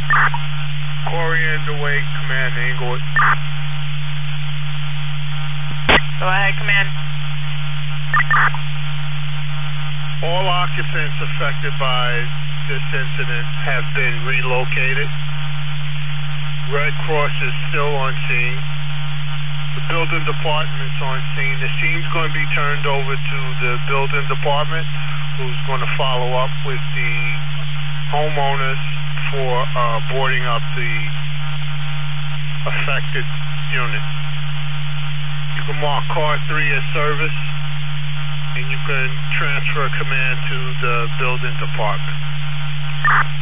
Corey underway, command Inglewood. Go ahead, command. All occupants affected by this incident have been relocated. Red Cross is still on scene. The building department's on scene. The scene's going to be turned over to the building department, who's going to follow up with the homeowners for boarding up the affected unit. You can mark car 3 as service, and you can transfer command to the building department.